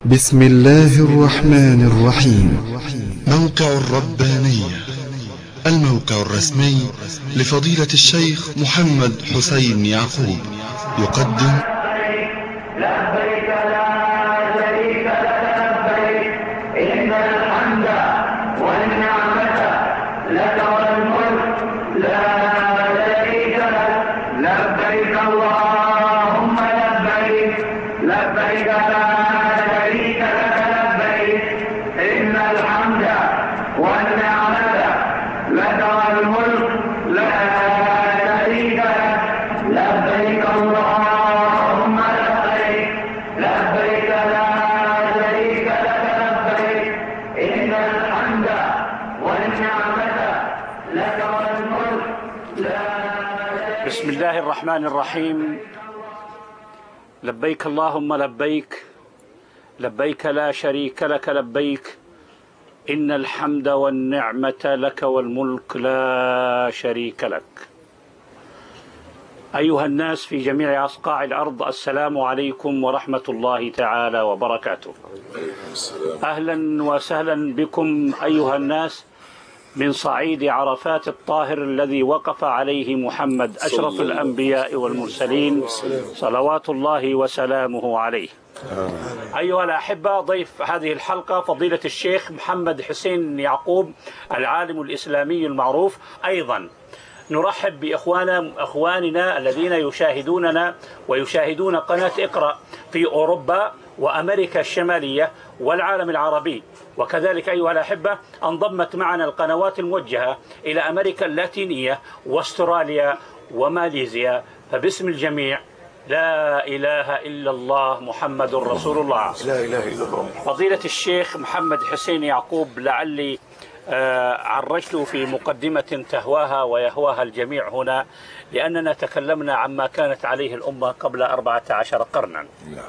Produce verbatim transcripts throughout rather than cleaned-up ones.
بسم الله الرحمن الرحيم. موقع الربانية، الموقع الرسمي لفضيلة الشيخ محمد حسين يعقوب، يقدم لبيك لا شريك لك لبيك إن الحمد والنعمة لك والملك لا شريك لك لبيك اللهم لبيك لبيك لا شريك لك لبيك إن الحمد والنعمة لك والملك لا شريك لك لبيك اللهم لبيك لبيك لا شريك لك لبيك إن الحمد والنعمة لك والملك لا. بسم الله الرحمن الرحيم. لبيك اللهم لبيك لبيك لا شريك لك لبيك إن الحمد والنعمة لك والملك لا شريك لك. أيها الناس في جميع أصقاع الأرض، السلام عليكم ورحمة الله تعالى وبركاته. أهلا وسهلا بكم أيها الناس من صعيد عرفات الطاهر الذي وقف عليه محمد أشرف الأنبياء والمرسلين صلوات الله وسلامه عليه. أيها الأحبة، ضيف هذه الحلقة فضيلة الشيخ محمد حسين يعقوب، العالم الإسلامي المعروف. أيضا نرحب بإخوانا أخواننا الذين يشاهدوننا ويشاهدون قناة اقرأ في أوروبا وأمريكا الشمالية والعالم العربي، وكذلك أيها الأحبة انضمت معنا القنوات الموجهة إلى أمريكا اللاتينية واستراليا وماليزيا. فباسم الجميع لا إله إلا الله محمد رسول الله. لا إله إلا الله. فضيلة الشيخ محمد حسين يعقوب، لعلي آه عرجت في مقدمة تهواها ويهواها الجميع هنا، لأننا تكلمنا عما كانت عليه الأمة قبل أربعة عشر قرنا.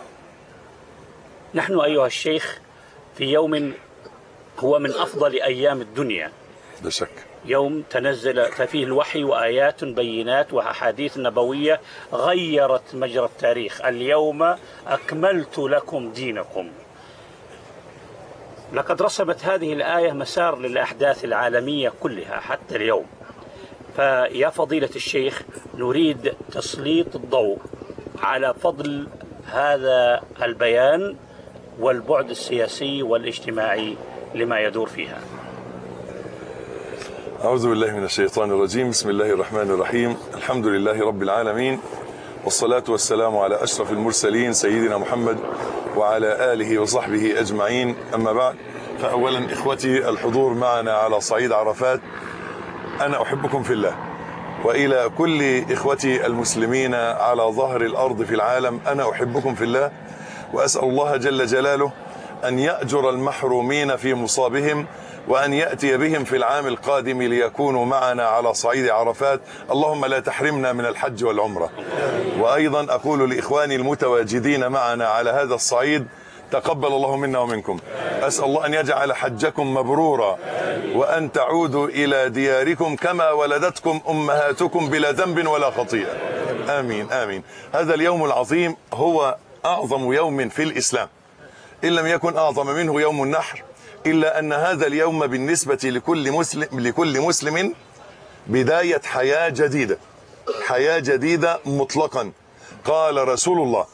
نحن أيها الشيخ في يوم هو من أفضل أيام الدنيا بشك، يوم تنزل فيه الوحي وآيات بينات وأحاديث نبوية غيرت مجرى التاريخ. اليوم أكملت لكم دينكم. لقد رسمت هذه الآية مسار للأحداث العالمية كلها حتى اليوم. فيا فضيلة الشيخ، نريد تسليط الضوء على فضل هذا البيان والبعد السياسي والاجتماعي لما يدور فيها. أعوذ بالله من الشيطان الرجيم. بسم الله الرحمن الرحيم. الحمد لله رب العالمين، والصلاة والسلام على أشرف المرسلين سيدنا محمد وعلى آله وصحبه أجمعين. أما بعد، فأولا إخوتي الحضور معنا على صعيد عرفات، أنا أحبكم في الله، وإلى كل إخوتي المسلمين على ظهر الأرض في العالم، أنا أحبكم في الله، وأسأل الله جل جلاله أن يأجر المحرومين في مصابهم، وأن يأتي بهم في العام القادم ليكونوا معنا على صعيد عرفات. اللهم لا تحرمنا من الحج والعمرة. وأيضا أقول لإخواني المتواجدين معنا على هذا الصعيد، تقبل الله منا ومنكم. أسأل الله أن يجعل حجكم مبرورا، وأن تعودوا إلى دياركم كما ولدتكم أمهاتكم بلا ذنب ولا خطيئة. آمين آمين. هذا اليوم العظيم هو أعظم يوم في الإسلام، إن لم يكن أعظم منه يوم النحر، إلا أن هذا اليوم بالنسبة لكل مسلم لكل مسلم بداية حياة جديدة، حياة جديدة مطلقا. قال رسول الله،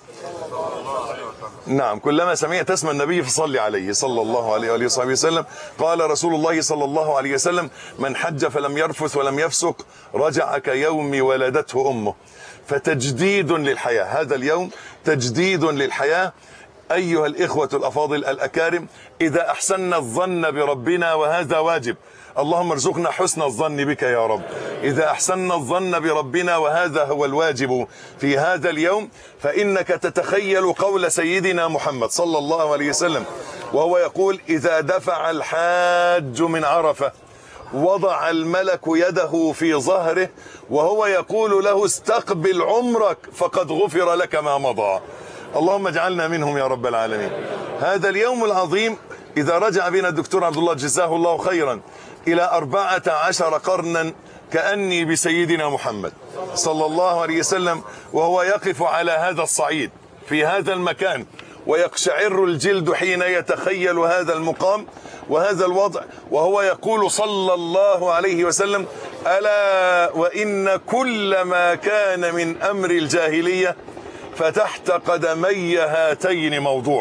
نعم، كلما سمعت اسم النبي فصل عليه صلى الله عليه وآله وصحبه وسلم. قال رسول الله صلى الله عليه وسلم: من حج فلم يرفث ولم يفسق رجع كيوم ولدته أمه. فتجديد للحياة، هذا اليوم تجديد للحياة. أيها الإخوة الأفاضل الأكارم، إذا أحسننا الظن بربنا، وهذا واجب، اللهم ارزقنا حسن الظن بك يا رب. إذا أحسننا الظن بربنا، وهذا هو الواجب في هذا اليوم، فإنك تتخيل قول سيدنا محمد صلى الله عليه وسلم وهو يقول: إذا دفع الحاج من عرفة وضع الملك يده في ظهره وهو يقول له: استقبل عمرك فقد غفر لك ما مضى. اللهم اجعلنا منهم يا رب العالمين. هذا اليوم العظيم إذا رجع بنا الدكتور عبد الله جزاه الله خيرا إلى أربعة عشر قرنا، كأني بسيدنا محمد صلى الله عليه وسلم وهو يقف على هذا الصعيد في هذا المكان ويقشعر الجلد حين يتخيل هذا المقام وهذا الوضع، وهو يقول صلى الله عليه وسلم: ألا وإن كل ما كان من أمر الجاهلية فتحت قدمي هاتين موضوع،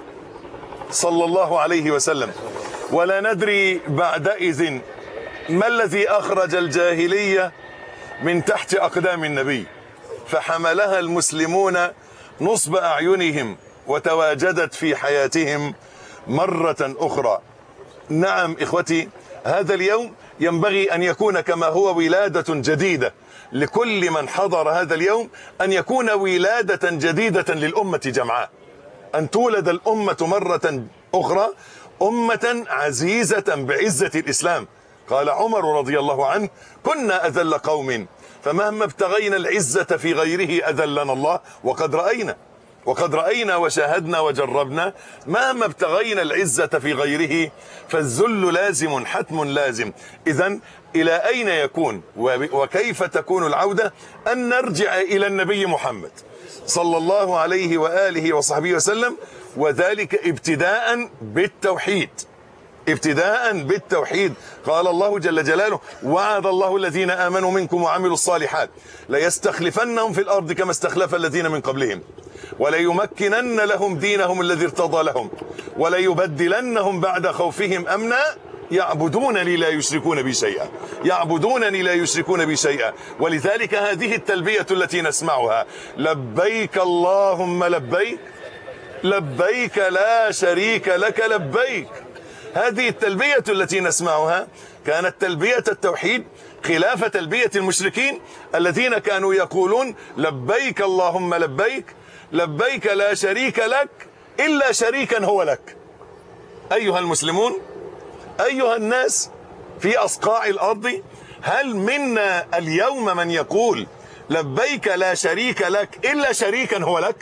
صلى الله عليه وسلم. ولا ندري بعدئذ ما الذي أخرج الجاهلية من تحت أقدام النبي، فحملها المسلمون نصب أعينهم وتواجدت في حياتهم مرة أخرى. نعم إخوتي، هذا اليوم ينبغي أن يكون كما هو ولادة جديدة لكل من حضر هذا اليوم، أن يكون ولادة جديدة للأمة جمعاء، أن تولد الأمة مرة أخرى أمة عزيزة بعزة الإسلام. قال عمر رضي الله عنه: كنا أذل قوم فمهما ابتغينا العزة في غيره أذلنا الله. وقد رأينا وقد رأينا وشاهدنا وجربنا، مهما ابتغينا العزة في غيره فالذل لازم، حتم لازم. إذن إلى أين يكون وكيف تكون العودة؟ أن نرجع إلى النبي محمد صلى الله عليه وآله وصحبه وسلم، وذلك ابتداء بالتوحيد، ابتداء بالتوحيد. قال الله جل جلاله: وعد الله الذين آمنوا منكم وعملوا الصالحات ليستخلفنهم في الأرض كما استخلف الذين من قبلهم وليمكنن لهم دينهم الذي ارتضى لهم وليبدلنهم بعد خوفهم أمنا يعبدونني لا يشركون بي شيئا يعبدونني لا يشركون بي شيئا. ولذلك هذه التلبية التي نسمعها: لبيك اللهم لبيك لبيك لا شريك لك لبيك. هذه التلبية التي نسمعها كانت تلبية التوحيد، خلاف تلبية المشركين الذين كانوا يقولون: لبيك اللهم لبيك لبيك لا شريك لك إلا شريكا هو لك. أيها المسلمون، أيها الناس في أصقاع الأرض، هل منا اليوم من يقول: لبيك لا شريك لك إلا شريكا هو لك؟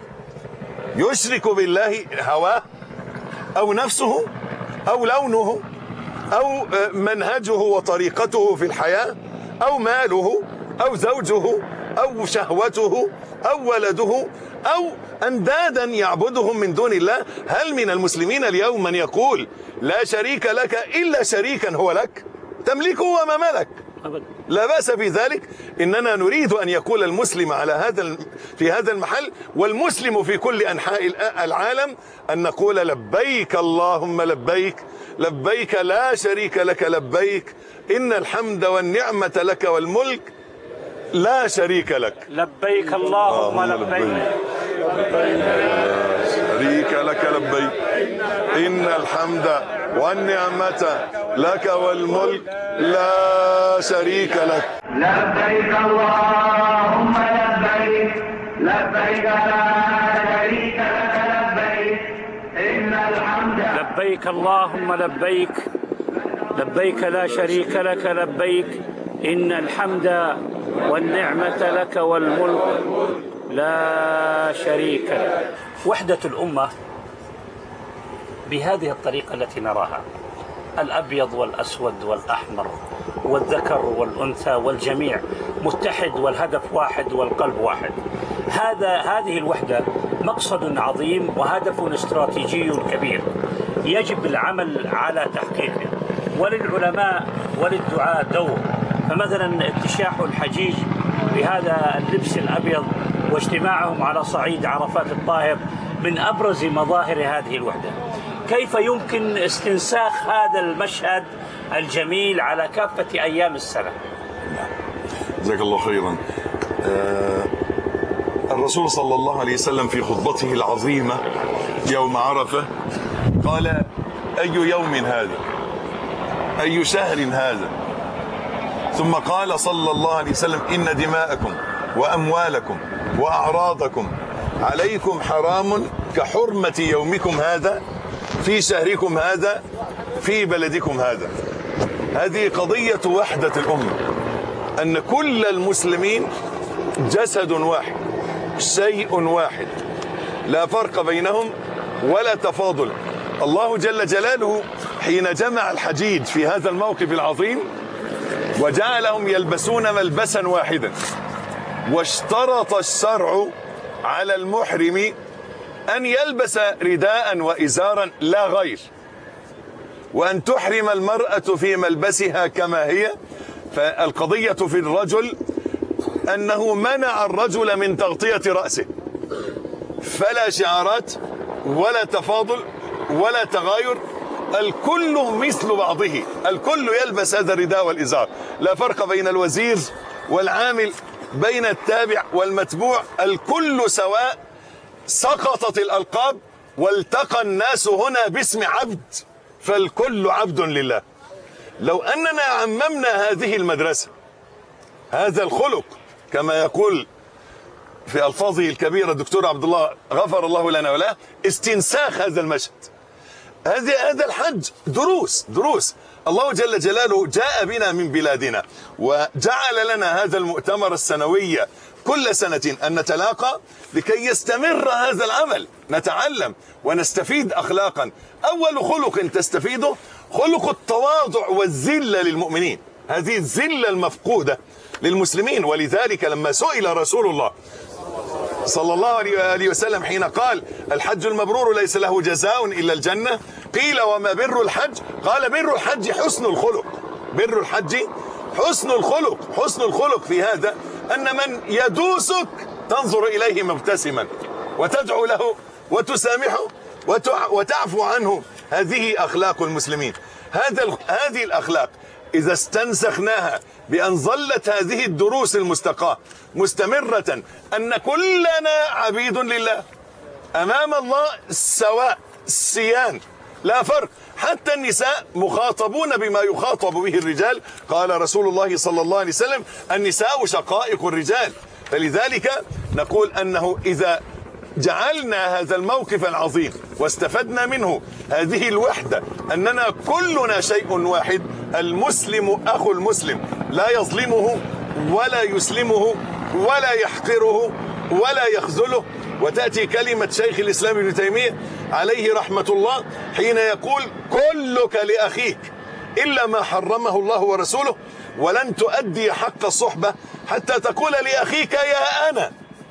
يشرك بالله هواه أو نفسه أو لونه أو منهجه وطريقته في الحياة أو ماله أو زوجه أو شهوته أو ولده أو أندادا يعبدهم من دون الله. هل من المسلمين اليوم من يقول: لا شريك لك إلا شريكا هو لك تملكه وما ملك؟ لا بأس بذلك. إننا نريد أن يقول المسلم على هذا في هذا المحل والمسلم في كل أنحاء العالم أن نقول: لبيك اللهم لبيك لبيك لا شريك لك لبيك إن الحمد والنعمة لك والملك لا شريك لك. لبيك اللهم لبيك لا شريك لك لبيك إن الحمد والنعمة لك والملك لا شريك لك. لبيك اللهم لبيك لبيك لا شريك لك لبيك إن الحمد. لبيك اللهم لبيك لبيك لا شريك لك لبيك إن الحمد والنعمة لك والملك لا شريك لك. وحدة الأمة بهذه الطريقة التي نراها: الأبيض والأسود والأحمر والذكر والأنثى والجميع متحد والهدف واحد والقلب واحد. هذا هذه الوحدة مقصد عظيم وهدف استراتيجي كبير يجب العمل على تحقيقه، وللعلماء وللدعاة دور. فمثلا اتشاح الحجيج بهذا اللبس الأبيض واجتماعهم على صعيد عرفات الطاهر من أبرز مظاهر هذه الوحدة. كيف يمكن استنساخ هذا المشهد الجميل على كافة أيام السنة؟ جزاك الله خيرا. آه الرسول صلى الله عليه وسلم في خطبته العظيمة يوم عرفة قال: أي يوم هذا؟ أي شهر هذا؟ ثم قال صلى الله عليه وسلم: إن دماءكم وأموالكم وأعراضكم عليكم حرام كحرمة يومكم هذا في شهركم هذا في بلدكم هذا. هذه قضية وحدة الأمة، أن كل المسلمين جسد واحد، شيء واحد، لا فرق بينهم ولا تفاضل. الله جل جلاله حين جمع الحجيج في هذا الموقف العظيم وجعلهم يلبسون ملبسا واحدا، واشترط الشرع على المحرم أن يلبس رداء وإزارا لا غير، وأن تحرم المرأة في ملبسها كما هي. فالقضية في الرجل أنه منع الرجل من تغطية رأسه، فلا شعارات ولا تفاضل ولا تغاير، الكل مثل بعضه، الكل يلبس هذا الرداء والإزار، لا فرق بين الوزير والعامل، بين التابع والمتبوع، الكل سواء. سقطت الألقاب والتقى الناس هنا باسم عبد، فالكل عبد لله. لو أننا عممنا هذه المدرسة هذا الخلق كما يقول في ألفاظه الكبيرة الدكتور عبد الله غفر الله لنا وله استنساخ هذا المشهد. هذا هذا الحج دروس دروس. الله جل جلاله جاء بنا من بلادنا وجعل لنا هذا المؤتمر السنوي كل سنة أن نتلاقى لكي يستمر هذا العمل، نتعلم ونستفيد أخلاقا. أول خلق تستفيده خلق التواضع والذلة للمؤمنين، هذه الذلة المفقودة للمسلمين. ولذلك لما سئل رسول الله صلى الله عليه وسلم حين قال الحج المبرور ليس له جزاء إلا الجنة، قيل وما بر الحج؟ قال بر الحج حسن الخلق. بر الحج حسن الخلق. حسن الخلق في هذا أن من يدوسك تنظر إليه مبتسما وتدعو له وتسامحه وتعفو عنه. هذه أخلاق المسلمين. هذا هذه الأخلاق إذا استنسخناها بأن ظلت هذه الدروس المستقاة مستمرة، أن كلنا عبيد لله أمام الله سواء سيان لا فرق، حتى النساء مخاطبون بما يخاطب به الرجال. قال رسول الله صلى الله عليه وسلم النساء شقائق الرجال. فلذلك نقول أنه إذا جعلنا هذا الموقف العظيم واستفدنا منه هذه الوحدة، أننا كلنا شيء واحد، المسلم أخو المسلم، لا يظلمه ولا يسلمه ولا يحقره ولا يخذله. وتأتي كلمة شيخ الإسلام ابن تيمية عليه رحمة الله حين يقول كلك لأخيك إلا ما حرمه الله ورسوله، ولن تؤدي حق الصحبة حتى تقول لأخيك يا أنا.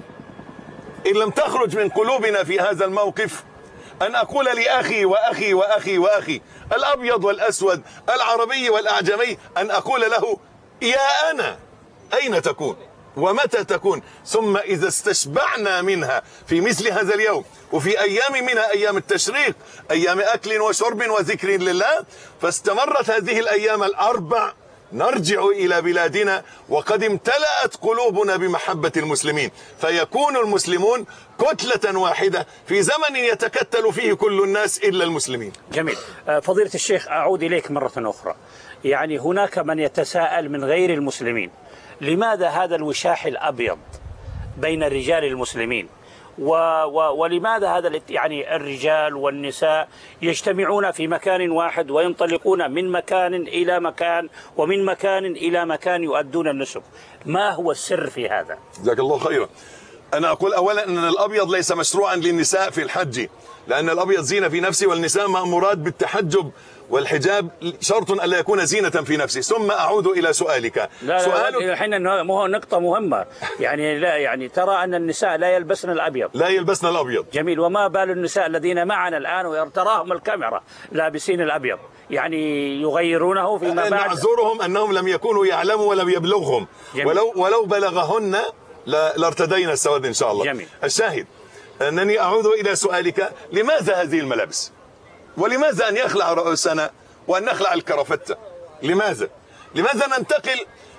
إن لم تخرج من قلوبنا في هذا الموقف أن أقول لأخي وأخي وأخي وأخي الأبيض والأسود العربي والأعجمي، أن أقول له يا أنا، أين تكون ومتى تكون؟ ثم إذا استشبعنا منها في مثل هذا اليوم وفي أيام منها أيام التشريق، أيام أكل وشرب وذكر لله، فاستمرت هذه الأيام الأربع، نرجع إلى بلادنا وقد امتلأت قلوبنا بمحبة المسلمين، فيكون المسلمون كتلة واحدة في زمن يتكتل فيه كل الناس إلا المسلمين. جميل. فضيلة الشيخ أعود إليك مرة أخرى. يعني هناك من يتساءل من غير المسلمين لماذا هذا الوشاح الأبيض بين الرجال المسلمين، و و ولماذا هذا يعني الرجال والنساء يجتمعون في مكان واحد وينطلقون من مكان إلى مكان ومن مكان إلى مكان يؤدون النسك؟ ما هو السر في هذا؟ جزاك الله خيرا. أنا أقول أولا أن الأبيض ليس مشروعا للنساء في الحج، لأن الأبيض زينة في نفسه، والنساء مأمورات بالتحجب والحجاب شرط ألا يكون زينة في نفسه. ثم أعود إلى سؤالك. لا سؤالك لا الحين نقطة مهمة، يعني لا يعني ترى أن النساء لا يلبسن الأبيض. لا يلبسن الأبيض. جميل. وما بال النساء الذين معنا الآن وتراهم الكاميرا لابسين الأبيض، يعني يغيرونه فيما بعد؟ نعذرهم أنهم لم يكونوا يعلموا ولم يبلغهم. جميل. ولو ولو بلغهن لارتدينا السواد إن شاء الله. جميل. الشاهد أنني أعود إلى سؤالك، لماذا هذه الملابس؟ ولماذا أن يخلع رؤوسنا وأن نخلع الكرافتة؟ لماذا؟ لماذا ننتقل؟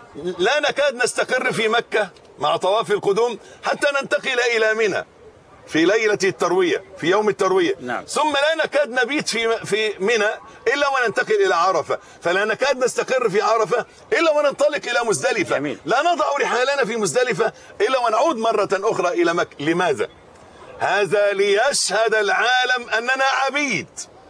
لا نكاد نستقر في مكة مع طواف القدوم حتى ننتقل إلى منى في ليلة التروية، في يوم التروية. نعم. ثم لا نكاد نبيت في في منى إلا وننتقل إلى عرفة، فلا نكاد نستقر في عرفة إلا وننطلق إلى مزدلفة. جميل. لا نضع رحالنا في مزدلفة إلا ونعود مرة أخرى إلى مكة. لماذا؟ هذا ليشهد العالم أننا عبيد،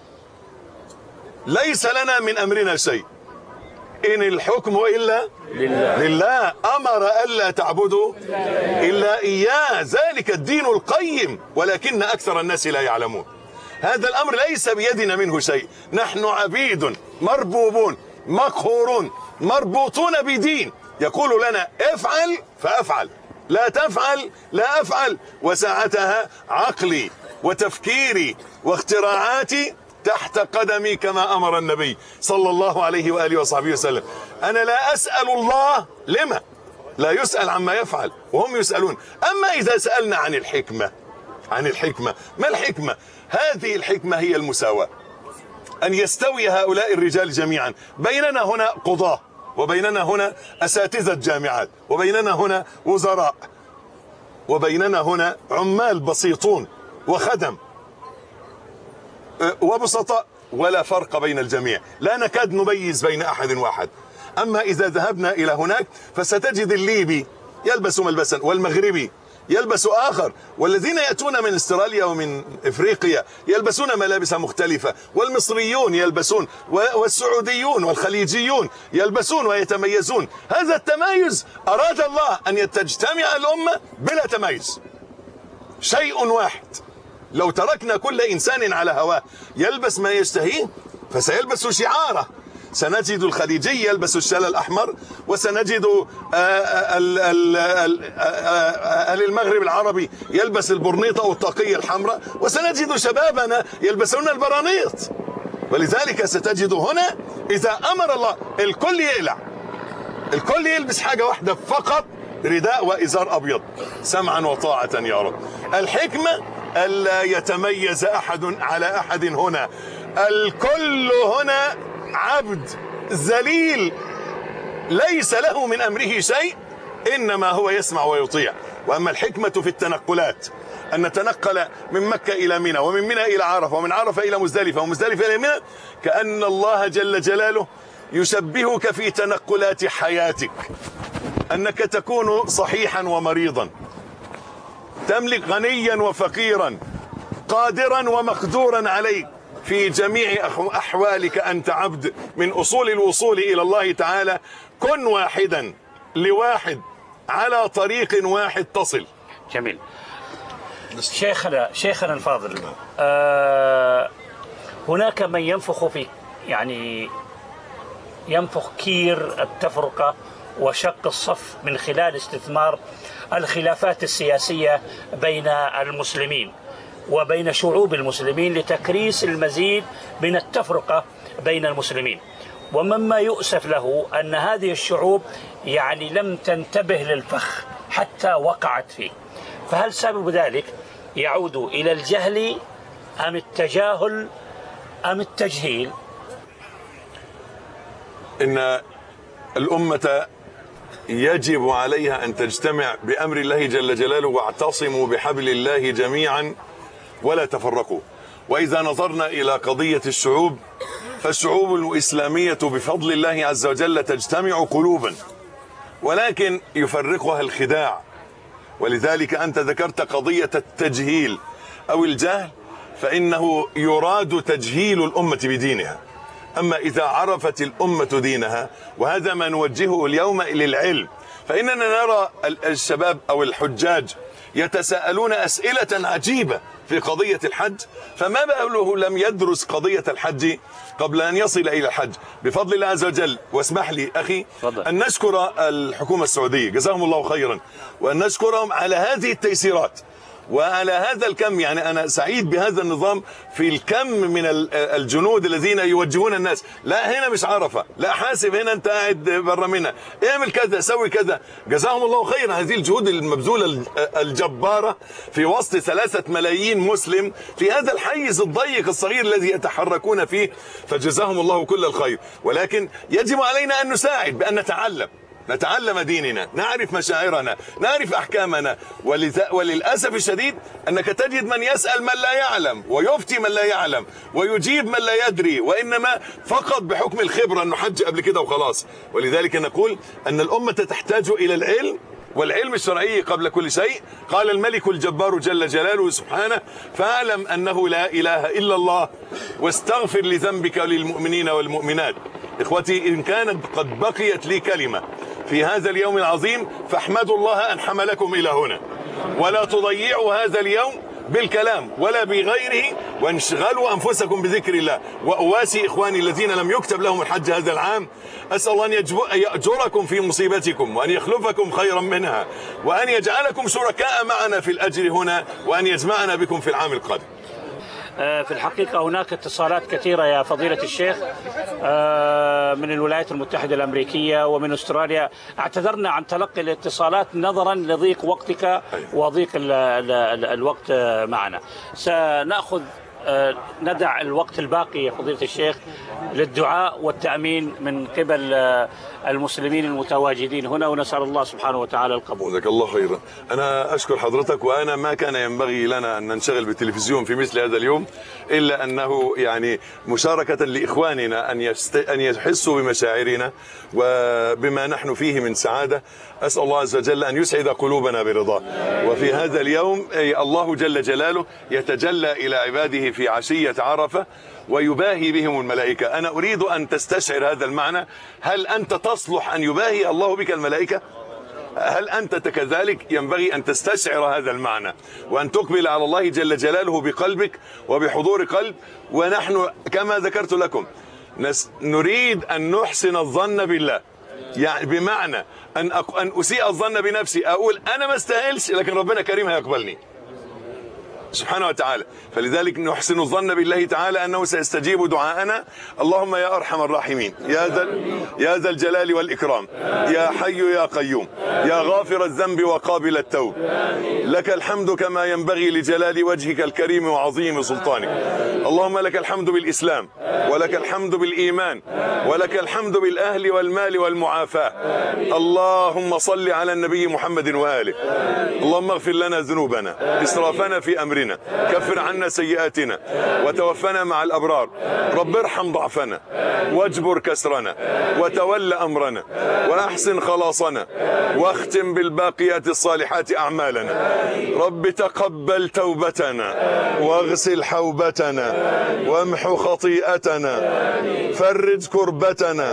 ليس لنا من أمرنا شيء، إن الحكم إلا لله. لله أمر ألا تعبدوا إلا إياه، ذلك الدين القيم، ولكن أكثر الناس لا يعلمون. هذا الأمر ليس بيدنا منه شيء، نحن عبيد مربوبون مقهورون مربوطون بدين يقول لنا افعل فأفعل، لا تفعل لا أفعل، وساعتها عقلي وتفكيري واختراعاتي تحت قدمي كما أمر النبي صلى الله عليه وآله وصحبه وسلم. أنا لا أسأل الله لما، لا يسأل عما يفعل وهم يسألون. أما إذا سألنا عن الحكمة، عن الحكمة، ما الحكمة؟ هذه الحكمة هي المساواة، أن يستوي هؤلاء الرجال جميعا. بيننا هنا قضاة، وبيننا هنا أساتذة جامعات، وبيننا هنا وزراء، وبيننا هنا عمال بسيطون وخدم وبسطاء، ولا فرق بين الجميع، لا نكاد نميز بين أحد واحد. أما إذا ذهبنا إلى هناك فستجد الليبي يلبس ملبسا، والمغربي يلبس آخر، والذين يأتون من استراليا ومن إفريقيا يلبسون ملابس مختلفة، والمصريون يلبسون، والسعوديون والخليجيون يلبسون ويتميزون. هذا التميز أراد الله أن تجتمع الأمة بلا تميز، شيء واحد. لو تركنا كل إنسان على هواه يلبس ما يشتهيه فسيلبس شعاره. سنجد الخليجي يلبس الشال الأحمر، وسنجد أهل المغرب العربي يلبس البرنيطة والطاقية الحمراء، وسنجد شبابنا يلبسون البرانيط. ولذلك ستجد هنا إذا أمر الله الكل يقلع، الكل يلبس حاجة واحدة فقط، رداء وإزار أبيض، سمعا وطاعة يا رب. الحكمة ألا يتميز أحد على أحد هنا، الكل هنا عبد ذليل ليس له من أمره شيء، إنما هو يسمع ويطيع. وأما الحكمة في التنقلات، أن نتنقل من مكة إلى منى، ومن منى إلى عرفة، ومن عرفة إلى مزدلفة، ومزدلفة إلى منى، كأن الله جل جلاله يشبهك في تنقلات حياتك، أنك تكون صحيحا ومريضا، تملك غنيا وفقيرا، قادرا ومقدورا عليك، في جميع أحوالك أنت عبد من أصول الوصول إلى الله تعالى. كن واحدا لواحد على طريق واحد تصل. جميل. شيخنا شيخنا الفاضل، آه هناك من ينفخ في يعني ينفخ كير التفرقة وشق الصف من خلال استثمار الخلافات السياسية بين المسلمين وبين شعوب المسلمين لتكريس المزيد من التفرقة بين المسلمين. ومما يؤسف له أن هذه الشعوب يعني لم تنتبه للفخ حتى وقعت فيه. فهل سبب ذلك يعود إلى الجهل أم التجاهل أم التجهيل؟ إن الأمة يجب عليها أن تجتمع بأمر الله جل جلاله، واعتصموا بحبل الله جميعا ولا تفرقوا. وإذا نظرنا إلى قضية الشعوب، فالشعوب الإسلامية بفضل الله عز وجل تجتمع قلوبا، ولكن يفرقها الخداع. ولذلك أنت ذكرت قضية التجهيل أو الجهل، فإنه يراد تجهيل الأمة بدينها. أما إذا عرفت الأمة دينها، وهذا ما نوجهه اليوم للعلم، فإننا نرى الشباب أو الحجاج يتساءلون أسئلة عجيبة في قضية الحج، فما باله لم يدرس قضية الحج قبل أن يصل إلى الحج بفضل الله عز وجل. واسمح لي أخي أن نشكر الحكومة السعودية جزاهم الله خيرا، وأن نشكرهم على هذه التيسيرات وعلى هذا الكم. يعني أنا سعيد بهذا النظام في الكم من الجنود الذين يوجهون الناس. لا هنا مش عرفة، لا حاسب، هنا أنت قاعد برا منها، اعمل كذا، سوي كذا. جزاهم الله خيرا هذه الجهود المبذولة الجبارة في وسط ثلاثة ملايين مسلم في هذا الحيز الضيق الصغير الذي يتحركون فيه، فجزاهم الله كل الخير. ولكن يجب علينا أن نساعد بأن نتعلم نتعلم ديننا، نعرف مشاعرنا، نعرف أحكامنا. وللأسف الشديد أنك تجد من يسأل من لا يعلم، ويفتي من لا يعلم، ويجيب من لا يدري، وإنما فقط بحكم الخبرة أنه حج قبل كده وخلاص. ولذلك نقول أن الأمة تحتاج إلى العلم، والعلم الشرعي قبل كل شيء. قال الملك الجبار جل جلاله سبحانه: فاعلم أنه لا إله إلا الله واستغفر لذنبك وللمؤمنين والمؤمنات. إخوتي، إن كانت قد بقيت لي كلمة في هذا اليوم العظيم فاحمدوا الله أن حملكم إلى هنا، ولا تضيعوا هذا اليوم بالكلام ولا بغيره، وانشغلوا أنفسكم بذكر الله. وأواسي إخواني الذين لم يكتب لهم الحج هذا العام، أسأل الله أن يأجركم في مصيبتكم، وأن يخلفكم خيرا منها، وأن يجعلكم شركاء معنا في الأجر هنا، وأن يجمعنا بكم في العام القادم. في الحقيقة هناك اتصالات كثيرة يا فضيلة الشيخ من الولايات المتحدة الأمريكية ومن أستراليا. اعتذرنا عن تلقي الاتصالات نظرا لضيق وقتك وضيق ال ال ال الوقت معنا. سنأخذ ندع الوقت الباقي يا فضيلة الشيخ للدعاء والتأمين من قبل المسلمين المتواجدين هنا، ونسأل الله سبحانه وتعالى القبول. جزاك الله خيرا. أنا أشكر حضرتك، وأنا ما كان ينبغي لنا أن ننشغل بالتلفزيون في مثل هذا اليوم، إلا أنه يعني مشاركة لإخواننا أن يست... أن يحسوا بمشاعرنا وبما نحن فيه من سعادة. أسأل الله عز وجل أن يسعد قلوبنا برضاه. وفي هذا اليوم الله جل جلاله يتجلى إلى عباده في عشية عرفة ويباهي بهم الملائكة. أنا أريد أن تستشعر هذا المعنى. هل أنت تصلح أن يباهي الله بك الملائكة؟ هل أنت كذلك؟ ينبغي أن تستشعر هذا المعنى وأن تقبل على الله جل جلاله بقلبك وبحضور قلب. ونحن كما ذكرت لكم نريد أن نحسن الظن بالله، يعني بمعنى أن أق... أن أسيء الظن بنفسي، أقول أنا ما استاهلش لكن ربنا كريم هيقبلني سبحانه وتعالى. فلذلك نحسن الظن بالله تعالى أنه سيستجيب دعاءنا. اللهم يا أرحم الراحمين، يا ذا يا ذا الجلال والإكرام، يا حي يا قيوم، يا غافر الذنب وقابل التوب، لك الحمد كما ينبغي لجلال وجهك الكريم وعظيم سلطانك. اللهم لك الحمد بالإسلام، ولك الحمد بالإيمان، ولك الحمد بالأهل والمال والمعافاة. اللهم صل على النبي محمد وآله. اللهم اغفر لنا ذنوبنا، إسرافنا في أمرنا، كفر عنا سيئاتنا، وتوفنا مع الأبرار. رب ارحم ضعفنا واجبر كسرنا وتول أمرنا وأحسن خلاصنا، واختم بالباقيات الصالحات أعمالنا. رب تقبل توبتنا واغسل حوبتنا وامحو خطيئتنا، فرج كربتنا.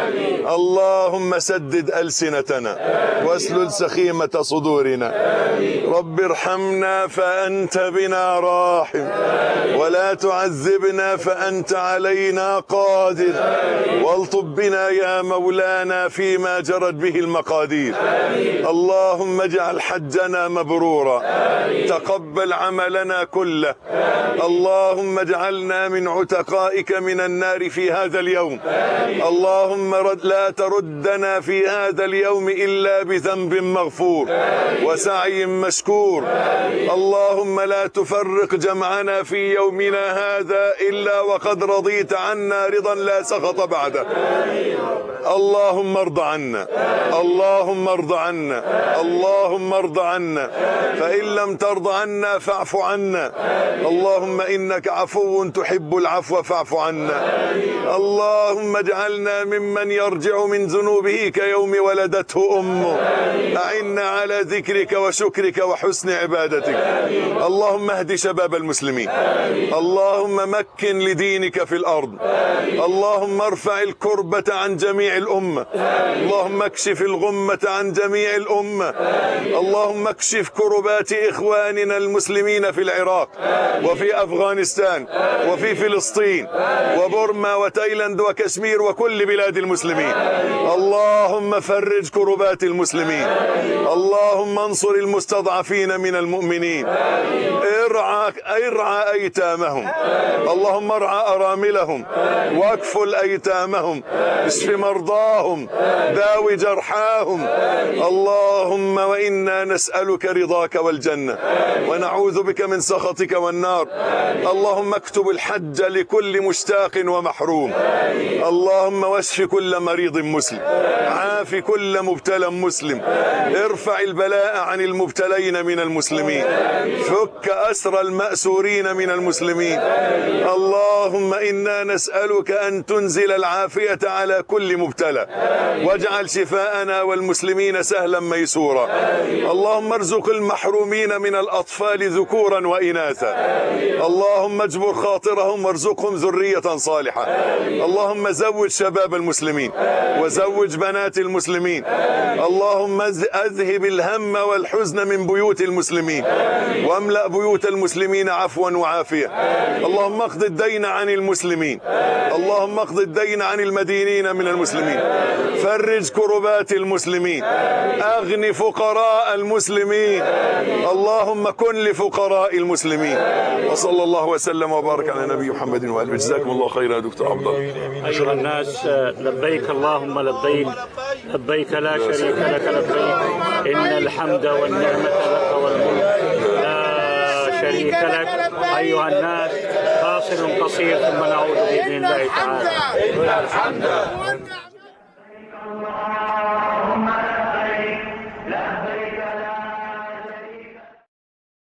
اللهم سدد ألسنتنا واسلل سخيمة صدورنا. رب ارحمنا فأنت بنا راحم، ولا تعذبنا فأنت علينا قادر، والطف بنا يا مولانا فيما جرت به المقادير. اللهم اجعل حجنا مبرورا، تقبل عملنا كله. اللهم اجعلنا من عتقائك من النار في هذا اليوم. اللهم رد لا تردنا في هذا اليوم إلا بذنب مغفور وسعي مشكور. اللهم لا تفرق جمعنا في يومنا هذا إلا وقد رضيت عنا رضا لا سخط بعده. اللهم ارض عنا، اللهم ارض عنا، اللهم ارض عنا، فإن لم ترض عنا فاعف عنا. اللهم إنك عفو تحب العفو فاعف عنا. اللهم اجعلنا ممن يرجع من ذنوبه كيوم ولدته أمه. أعنا على ذكرك وشكرك وحسن عبادتك. اللهم اهد شباب المسلمين. اللهم مكن لدينك في الأرض. اللهم ارفع الكربة عن جميع الأمة. اللهم اكشف الغمة عن جميع الأمة. اللهم اكشف كربات إخواننا المسلمين في العراق وفي أفغانستان وفي فلسطين وبورما وتايلاند وكشمير وكل بلاد المسلمين. اللهم فرج كربات المسلمين. اللهم انصر المستضعفين من المؤمنين. ارعى ارعى ايتامهم. اللهم ارعى اراملهم واكفل ايتامهم. اشف مرضاهم، داوي جرحاهم. اللهم وانا نسألك رضاك والجنة ونعوذ بك من سخطك والنار. اللهم اكتب الحج لكل مشتاق ومحروم. اللهم واشف كل مريض مسلم، عاف كل مبتلى مسلم، ارفع البلاء عن المبتلين من المسلمين، فك أسر المأسورين من المسلمين. اللهم إنا نسألك أن تنزل العافية على كل مبتلى، واجعل شفاءنا والمسلمين سهلا ميسورا. اللهم ارزق المحرومين من الأطفال ذكورا وإناثا. اللهم اجبر خاطرهم وارزقهم ذرية صالحة. اللهم زوج شباب المسلمين وزوج بنات المسلمين. اللهم اذهب الهم والحزن من بيوت المسلمين، واملأ بيوت المسلمين عفوا وعافية. اللهم اقض الدين عن المسلمين، اللهم اقض الدين عن المدينين من المسلمين، فرج كربات المسلمين، أغن فقراء المسلمين، اللهم كن لفقراء المسلمين. وصلى الله وسلم وبارك على نبي محمد وآله. جزاكم الله خيرا يا دكتور عبد الله. أيها الناس، لبيك اللهم لبيك، لبيك لا شريك لك لبيك، إن الحمد والنعمة لك والملك لا شريك لك. أيها الناس، فاصل قصير ثم نعود بإذن الله تعالى.